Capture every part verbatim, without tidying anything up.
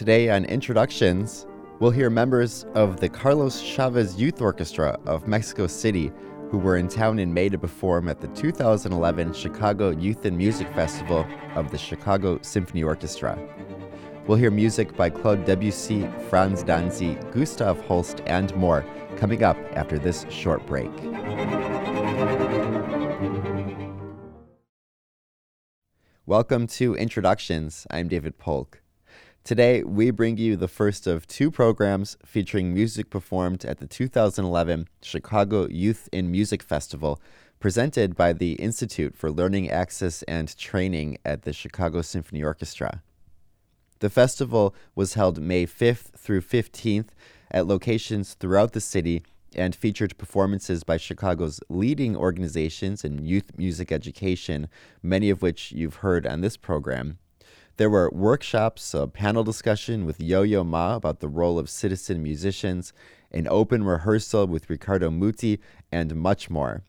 Today on Introductions, we'll hear members of the Carlos Chavez Youth Orchestra of Mexico City who were in town in May to perform at the two thousand eleven Chicago Youth and Music Festival of the Chicago Symphony Orchestra. We'll hear music by Claude Debussy, Franz Danzy, Gustav Holst, and more coming up after this short break. Welcome to Introductions. I'm David Polk. Today, we bring you the first of two programs featuring music performed at the two thousand eleven Chicago Youth in Music Festival, presented by the Institute for Learning Access and Training at the Chicago Symphony Orchestra. The festival was held May fifth through fifteenth at locations throughout the city and featured performances by Chicago's leading organizations in youth music education, many of which you've heard on this program. There were workshops, a panel discussion with Yo-Yo Ma about the role of citizen musicians, an open rehearsal with Ricardo Muti, and much more.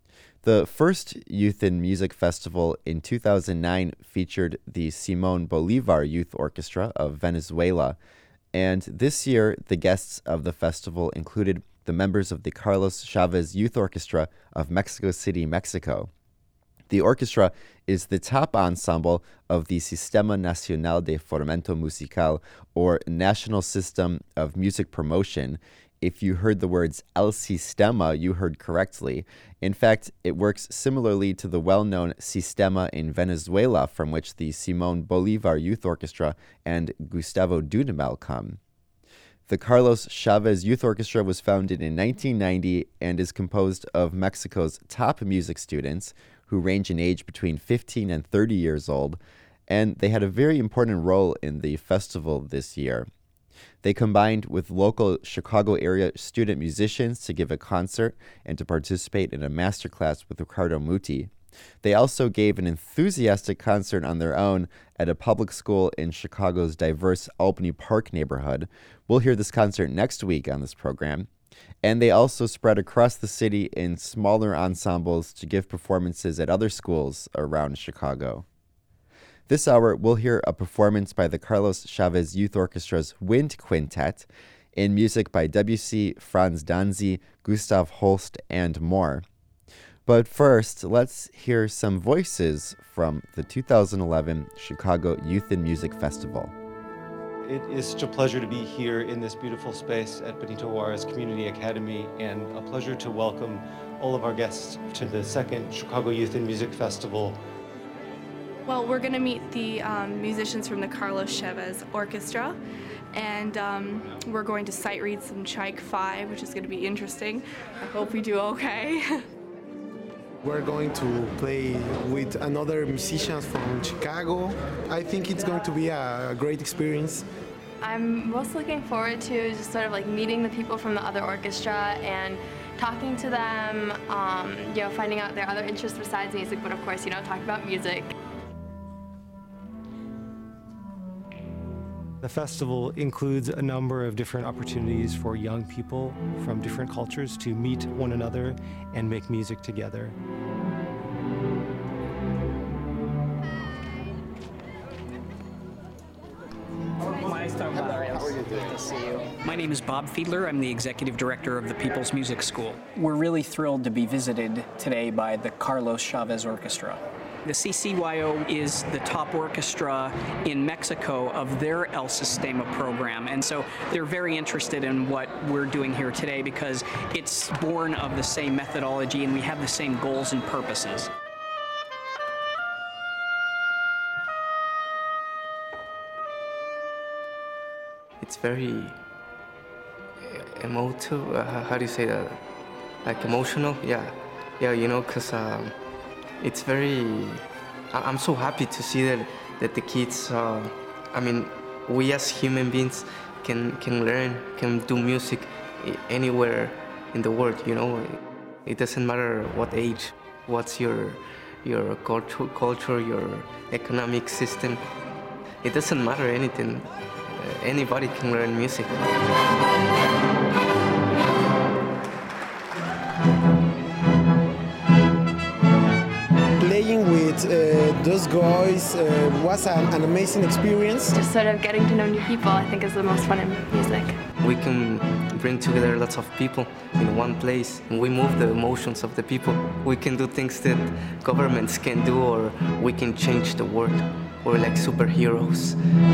The first Youth in Music Festival in two thousand nine featured the Simon Bolivar Youth Orchestra of Venezuela, and this year the guests of the festival included the members of the Carlos Chavez Youth Orchestra of Mexico City, Mexico. The orchestra is the top ensemble of the Sistema Nacional de Fomento Musical, or National System of Music Promotion. If you heard the words El Sistema, you heard correctly. In fact, it works similarly to the well-known Sistema in Venezuela, from which the Simón Bolívar Youth Orchestra and Gustavo Dudamel come. The Carlos Chavez Youth Orchestra was founded in nineteen ninety and is composed of Mexico's top music students, who range in age between fifteen and thirty years old, and they had a very important role in the festival this year. They combined with local Chicago area student musicians to give a concert and to participate in a masterclass with Ricardo Muti. They also gave an enthusiastic concert on their own at a public school in Chicago's diverse Albany Park neighborhood. We'll hear this concert next week on this program. And they also spread across the city in smaller ensembles to give performances at other schools around Chicago. This hour, we'll hear a performance by the Carlos Chavez Youth Orchestra's Wind Quintet, in music by Debussy, Franz Danzy, Gustav Holst, and more. But first, let's hear some voices from the two thousand eleven Chicago Youth in Music Festival. It is such a pleasure to be here in this beautiful space at Benito Juarez Community Academy, and a pleasure to welcome all of our guests to the second Chicago Youth in Music Festival. Well, we're going to meet the um, musicians from the Carlos Chavez Orchestra, and um, we're going to sight read some Tchaik five, which is going to be interesting. I hope we do okay. We're going to play with another musicians from Chicago. I think it's going to be a great experience. I'm most looking forward to just sort of like meeting the people from the other orchestra and talking to them, um, you know, finding out their other interests besides music, but of course, you know, talking about music. The festival includes a number of different opportunities for young people from different cultures to meet one another and make music together. My name is Bob Fiedler. I'm the Executive Director of the People's Music School. We're really thrilled to be visited today by the Carlos Chavez Orchestra. The C C Y O is the top orchestra in Mexico of their El Sistema program, and so they're very interested in what we're doing here today because it's born of the same methodology and we have the same goals and purposes. It's very emotive, uh, how do you say that? Like emotional? Yeah, yeah, you know, because um, it's very, I'm so happy to see that, that the kids, uh, I mean, we as human beings can, can learn, can do music anywhere in the world, you know. It doesn't matter what age, what's your, your culture, culture, your economic system. It doesn't matter anything. Anybody can learn music. Playing with uh, those guys uh, was an, an amazing experience. Just sort of getting to know new people, I think, is the most fun in music. We can bring together lots of people in one place, and we move the emotions of the people. We can do things that governments can do, or we can change the world. We're like superheroes.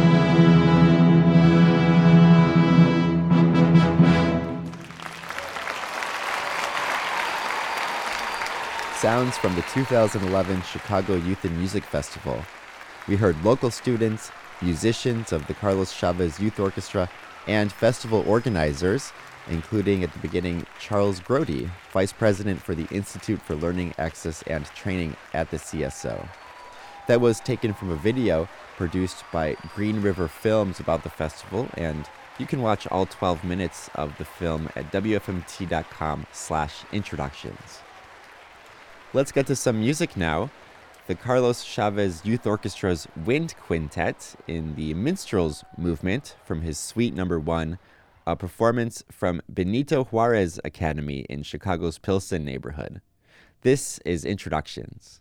Sounds from the two thousand eleven Chicago Youth in Music Festival. We heard local students, musicians of the Carlos Chavez Youth Orchestra, and festival organizers, including at the beginning Charles Grody, Vice President for the Institute for Learning, Access, and Training at the C S O. That was taken from a video produced by Green River Films about the festival, and you can watch all twelve minutes of the film at W F M T dot com slash introductions. Let's get to some music now. The Carlos Chavez Youth Orchestra's Wind Quintet in the Minstrels movement from his Suite Number One, a performance from Benito Juarez Academy in Chicago's Pilsen neighborhood. This is Introductions.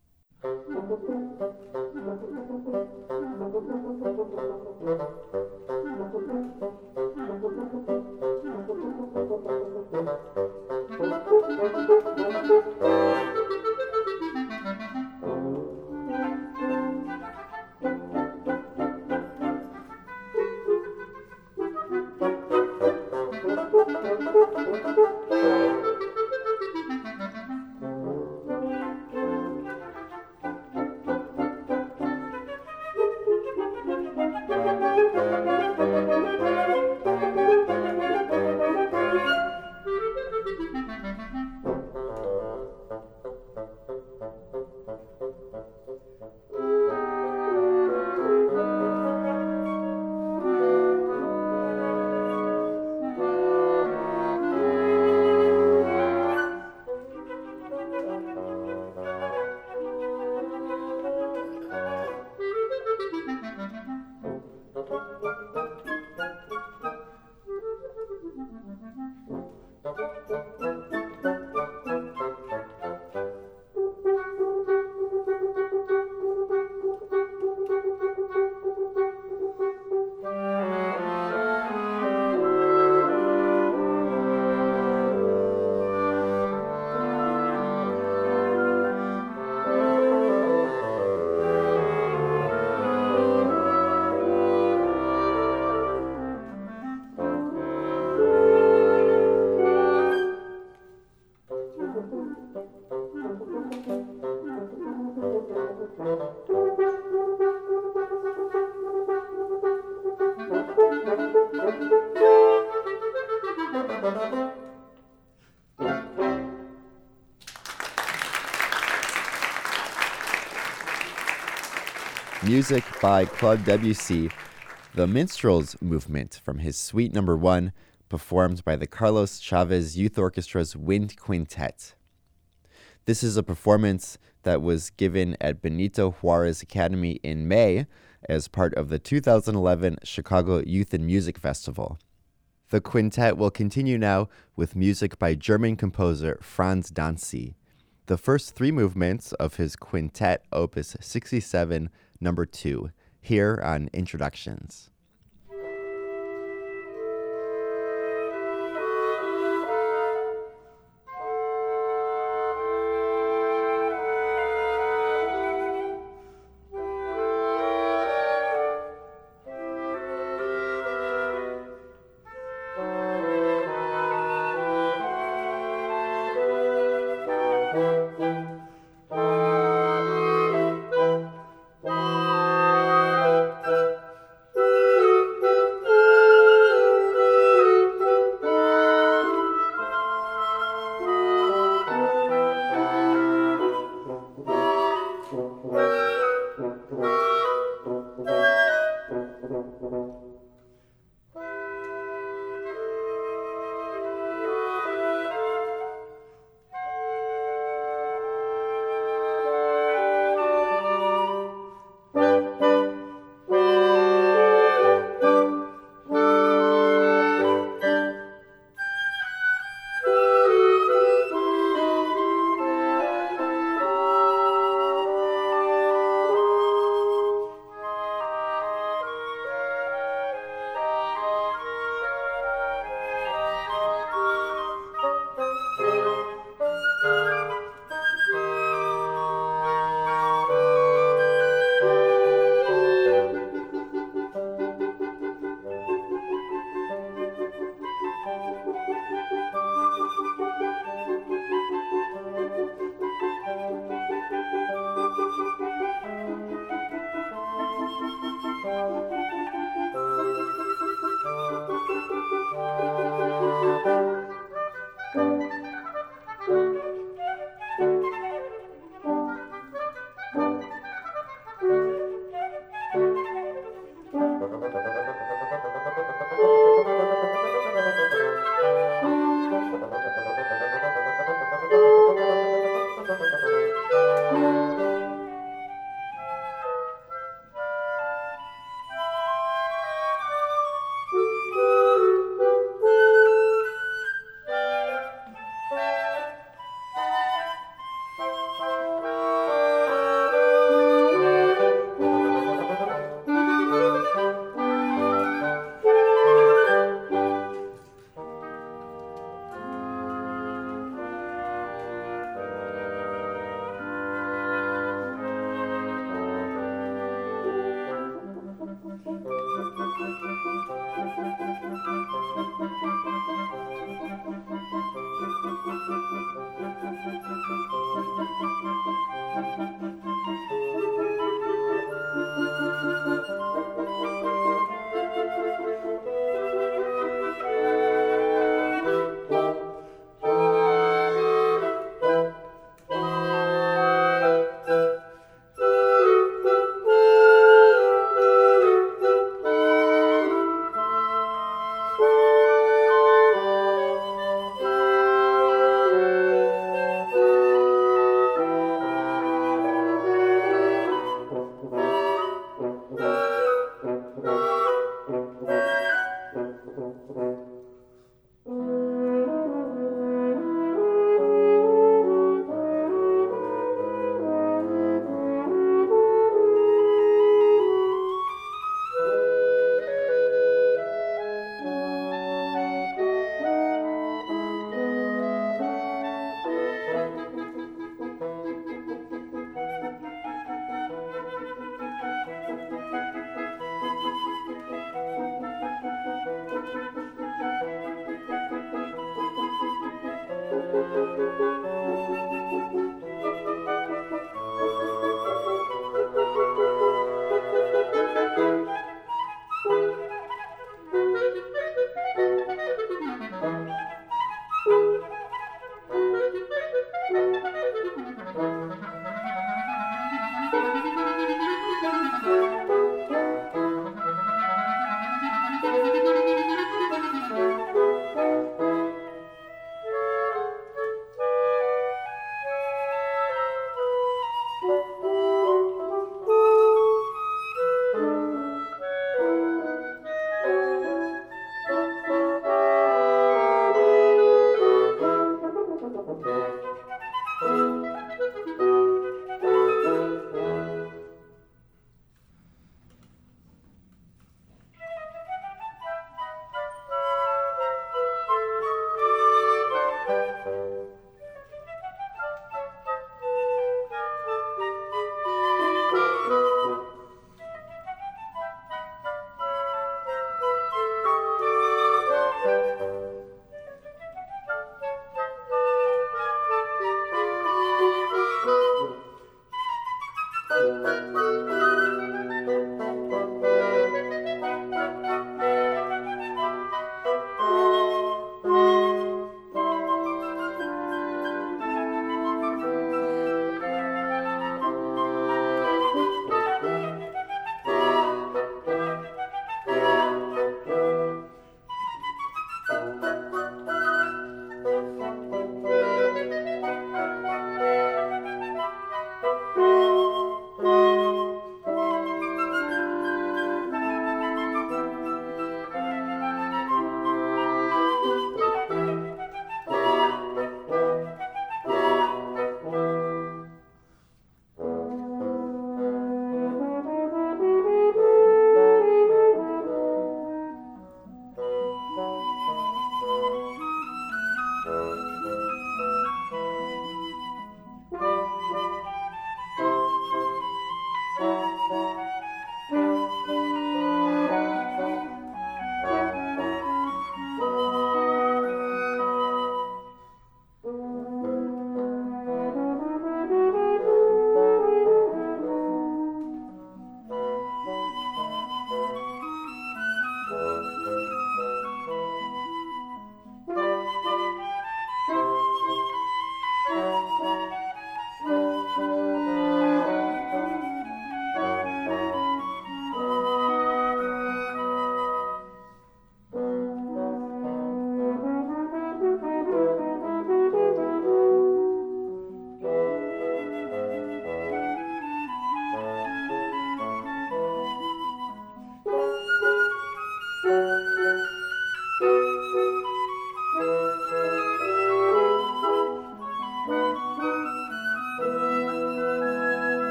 Music by Claude Debussy, the Minstrels movement from his Suite Number One, performed by the Carlos Chavez Youth Orchestra's Wind Quintet. This is a performance that was given at Benito Juarez Academy in May as part of the two thousand eleven Chicago Youth in Music Festival. The quintet will continue now with music by German composer Franz Dancy. The first three movements of his quintet, Opus sixty-seven, number two, here on Introductions.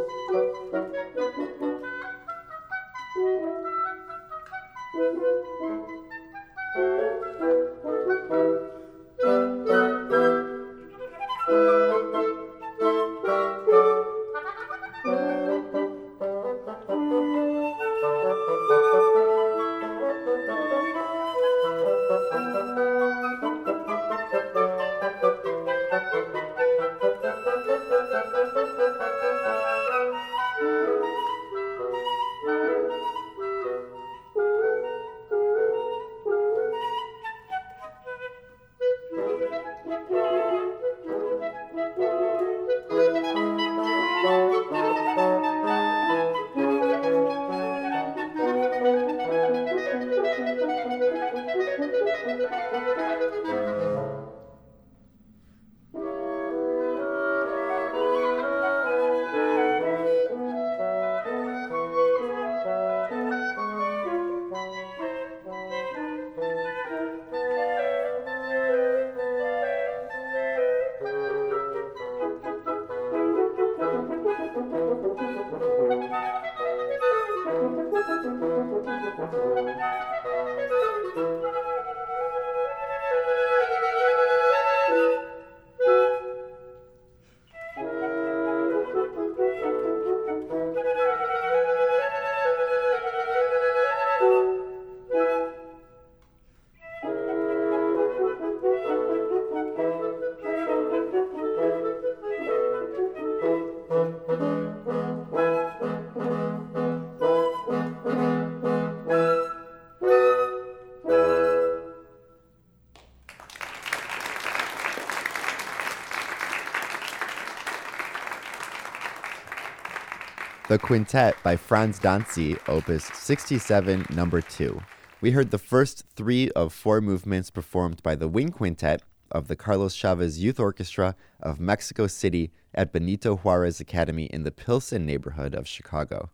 The Quintet by Franz Danzi, Opus sixty-seven, number two. We heard the first three of four movements performed by the Wind Quintet of the Carlos Chavez Youth Orchestra of Mexico City at Benito Juarez Academy in the Pilsen neighborhood of Chicago.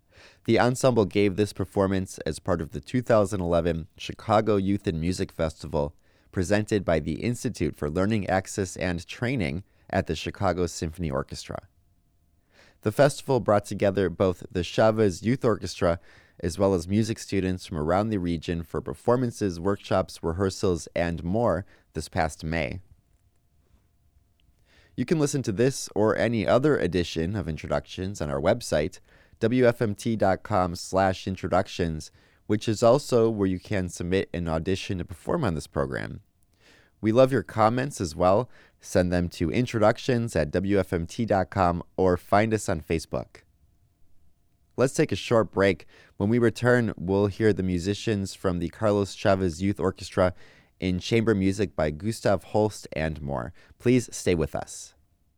The ensemble gave this performance as part of the two thousand eleven Chicago Youth and Music Festival, presented by the Institute for Learning Access and Training at the Chicago Symphony Orchestra. The festival brought together both the Chavez Youth Orchestra as well as music students from around the region for performances, workshops, rehearsals, and more this past May. You can listen to this or any other edition of Introductions on our website, W F M T dot com slash introductions, which is also where you can submit an audition to perform on this program. We love your comments as well. Send them to introductions at W F M T dot com or find us on Facebook. Let's take a short break. When we return, we'll hear the musicians from the Carlos Chavez Youth Orchestra in chamber music by Gustav Holst and more. Please stay with us.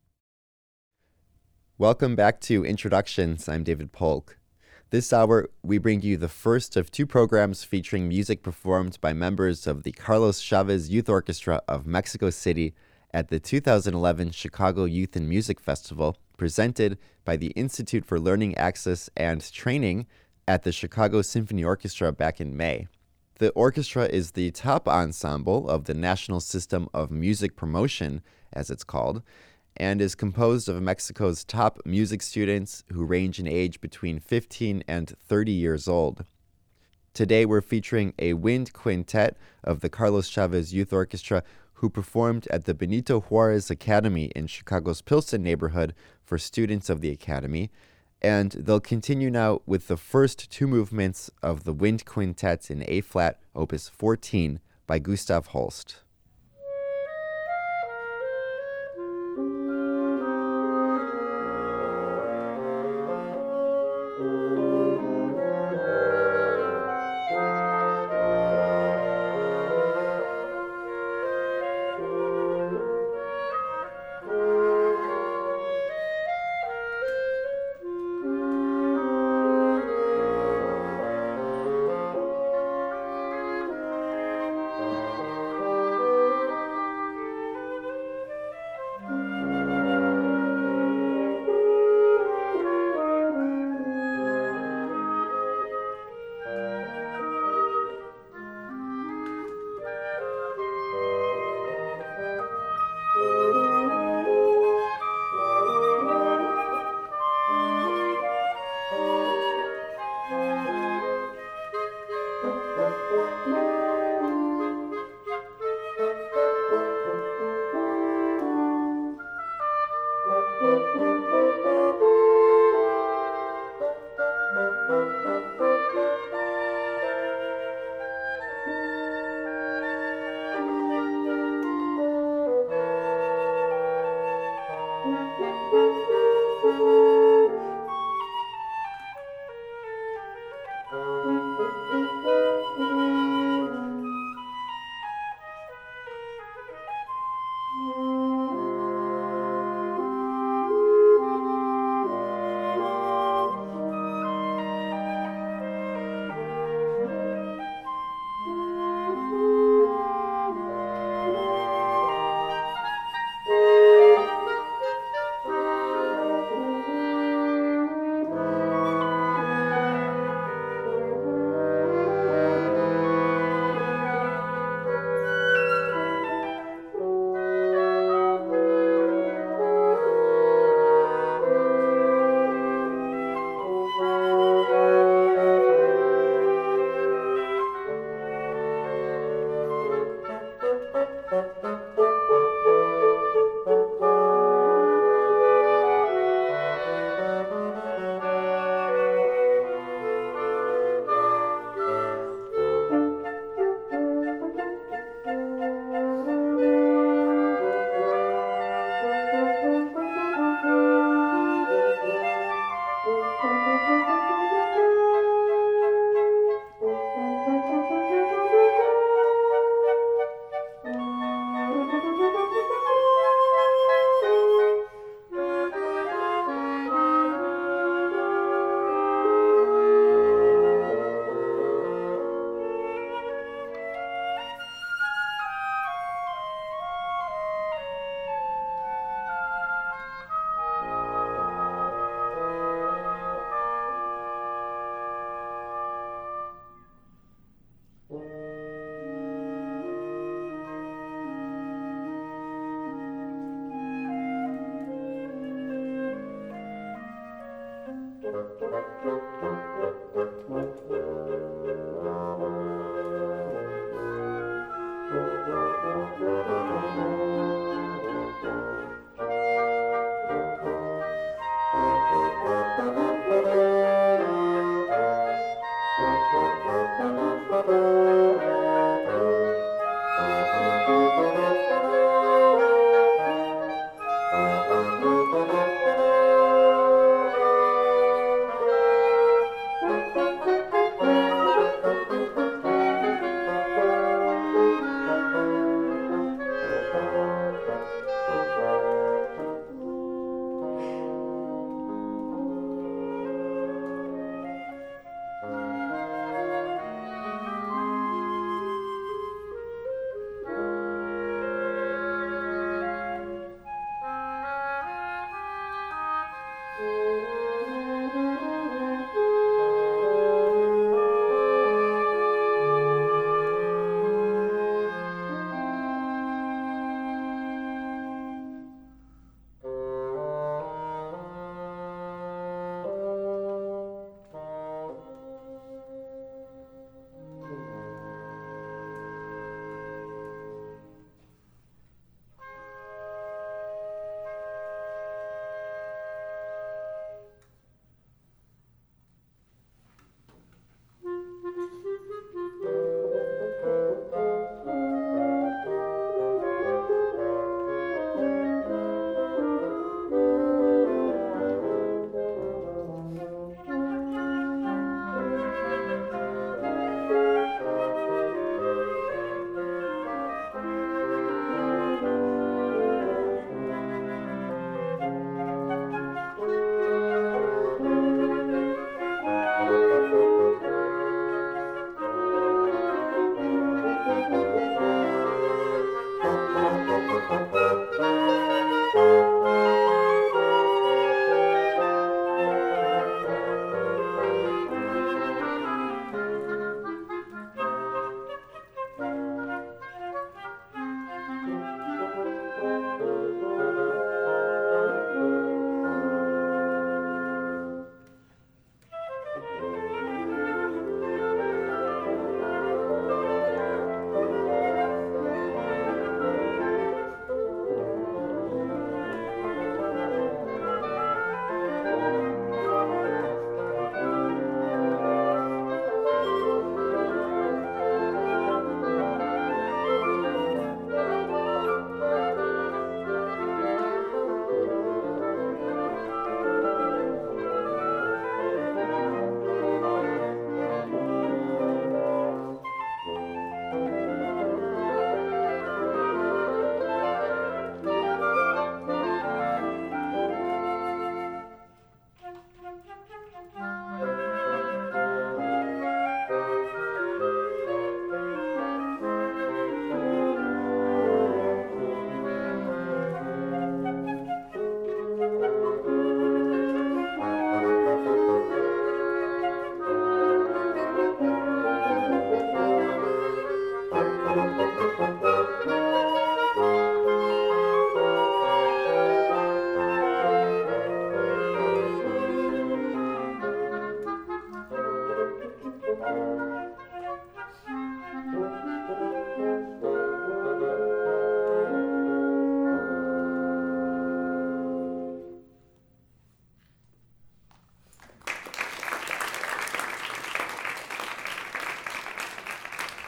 Welcome back to Introductions. I'm David Polk. This hour, we bring you the first of two programs featuring music performed by members of the Carlos Chavez Youth Orchestra of Mexico City at the two thousand eleven Chicago Youth and Music Festival, presented by the Institute for Learning Access and Training at the Chicago Symphony Orchestra back in May. The orchestra is the top ensemble of the National System of Music Promotion, as it's called, and is composed of Mexico's top music students who range in age between fifteen and thirty years old. Today we're featuring a wind quintet of the Carlos Chavez Youth Orchestra who performed at the Benito Juarez Academy in Chicago's Pilsen neighborhood for students of the academy, and they'll continue now with the first two movements of the Wind Quintet in A-flat, Opus fourteen, by Gustav Holst.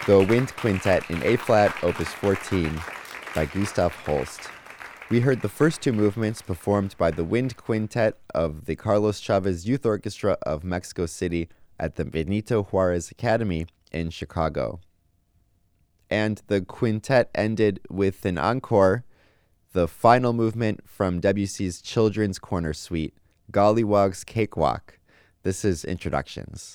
The Wind Quintet in A-flat, Opus fourteen, by Gustav Holst. We heard the first two movements performed by the Wind Quintet of the Carlos Chavez Youth Orchestra of Mexico City at the Benito Juarez Academy in Chicago. And the quintet ended with an encore, the final movement from Debussy's Children's Corner Suite, Gollywog's Cakewalk. This is Introductions.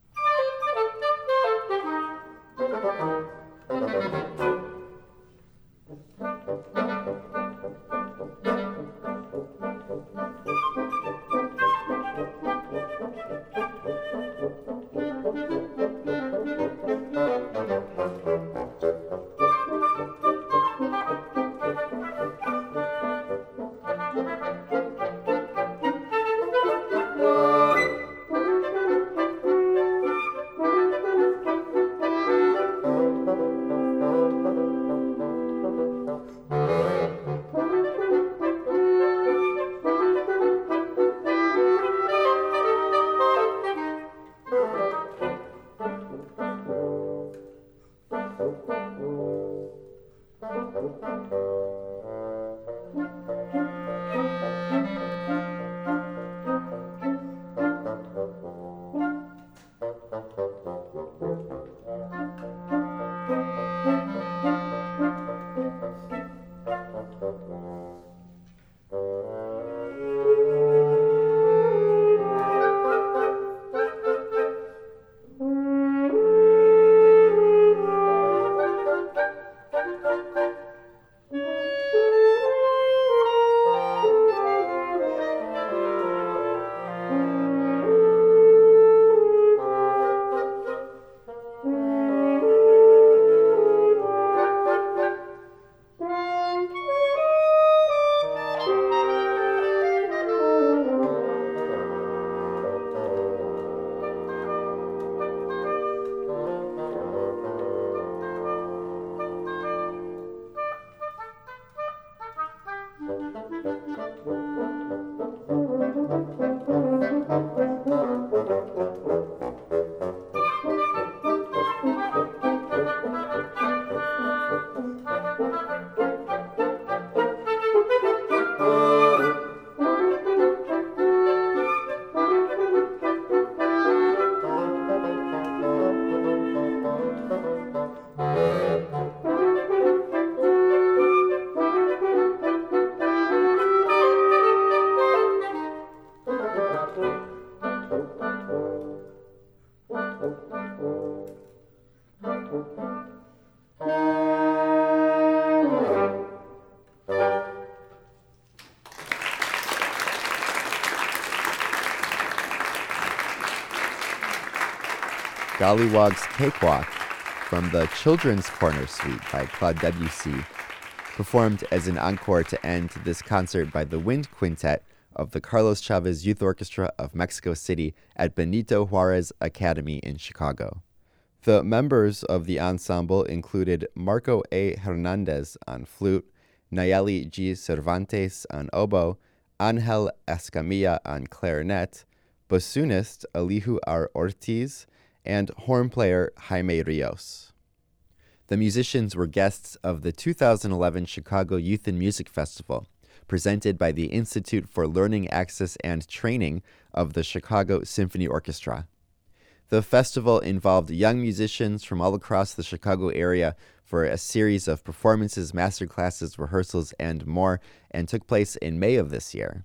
Gollywog's Cakewalk from the Children's Corner Suite by Claude Debussy, performed as an encore to end this concert by the Wind Quintet of the Carlos Chavez Youth Orchestra of Mexico City at Benito Juarez Academy in Chicago. The members of the ensemble included Marco A. Hernandez on flute, Nayeli G. Cervantes on oboe, Angel Escamilla on clarinet, bassoonist Elihu R. Ortiz, and horn player Jaime Rios. The musicians were guests of the two thousand eleven Chicago Youth and Music Festival, presented by the Institute for Learning Access and Training of the Chicago Symphony Orchestra. The festival involved young musicians from all across the Chicago area for a series of performances, masterclasses, rehearsals, and more, and took place in May of this year.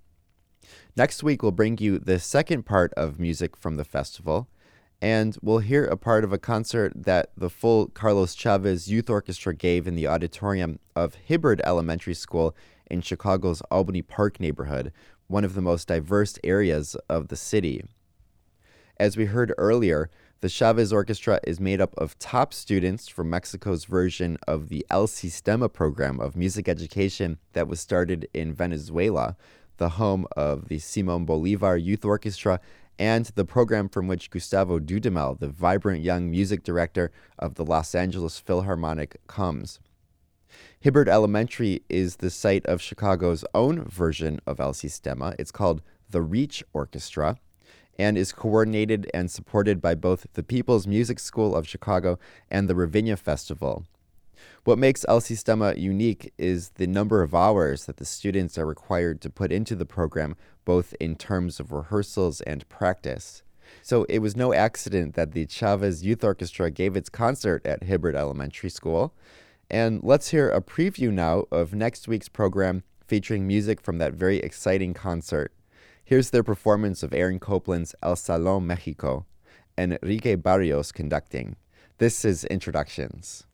Next week, we'll bring you the second part of music from the festival, and we'll hear a part of a concert that the full Carlos Chavez Youth Orchestra gave in the auditorium of Hibbard Elementary School in Chicago's Albany Park neighborhood, one of the most diverse areas of the city. As we heard earlier, the Chavez Orchestra is made up of top students from Mexico's version of the El Sistema program of music education that was started in Venezuela, the home of the Simón Bolívar Youth Orchestra, and the program from which Gustavo Dudamel, the vibrant young music director of the Los Angeles Philharmonic, comes. Hibbard Elementary is the site of Chicago's own version of El Sistema. It's called the Reach Orchestra, and is coordinated and supported by both the People's Music School of Chicago and the Ravinia Festival. What makes El Sistema unique is the number of hours that the students are required to put into the program, both in terms of rehearsals and practice. So it was no accident that the Chavez Youth Orchestra gave its concert at Hibbert Elementary School. And let's hear a preview now of next week's program featuring music from that very exciting concert. Here's their performance of Aaron Copland's El Salón Mexico, and Enrique Barrios conducting. This is Introductions.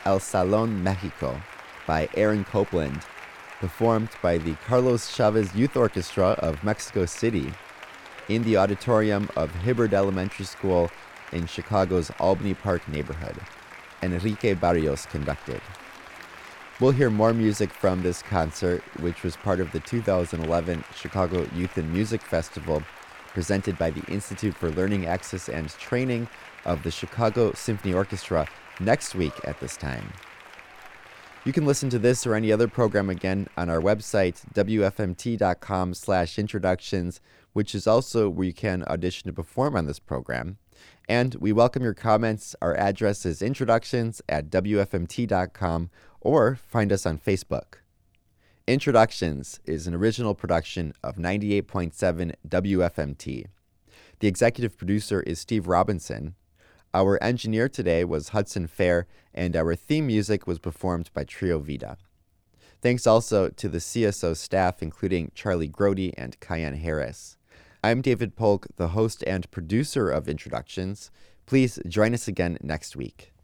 El Salón Mexico by Aaron Copland, performed by the Carlos Chavez Youth Orchestra of Mexico City in the auditorium of Hibbard Elementary School in Chicago's Albany Park neighborhood. Enrique Barrios conducted. We'll hear more music from this concert, which was part of the two thousand eleven Chicago Youth and Music Festival, presented by the Institute for Learning Access and Training of the Chicago Symphony Orchestra next week at this time. You can listen to this or any other program again on our website, w f m t dot com slash introductions, which is also where you can audition to perform on this program. And we welcome your comments. Our address is introductions at w f m t dot com, or find us on Facebook. Introductions is an original production of ninety-eight point seven W F M T. The executive producer is Steve Robinson. Our engineer today was Hudson Fair, and our theme music was performed by Trio Vida. Thanks also to the C S O staff, including Charlie Grody and Cayenne Harris. I'm David Polk, the host and producer of Introductions. Please join us again next week.